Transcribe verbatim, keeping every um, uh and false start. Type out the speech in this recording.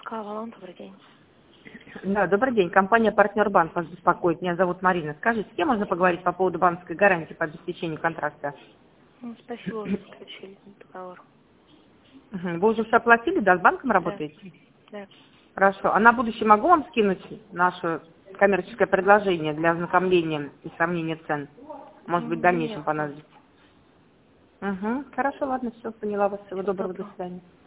Кавалон, добрый день. Да, добрый день. Компания «Партнер Банк» вас беспокоит. Меня зовут Марина. Скажите, с кем можно поговорить по поводу банковской гарантии по обеспечению контракта? Ну, спасибо, уже заключили договор. Мгм. Вы уже все оплатили, да, с банком Да, работаете? да. Хорошо. А на будущее могу вам скинуть наше коммерческое предложение для ознакомления и сравнения цен? Может быть, в М, дальнейшем Нет, нет. понадобится. Угу. Хорошо, ладно, все, поняла вас. Всего Всего доброго, до доброго. свидания.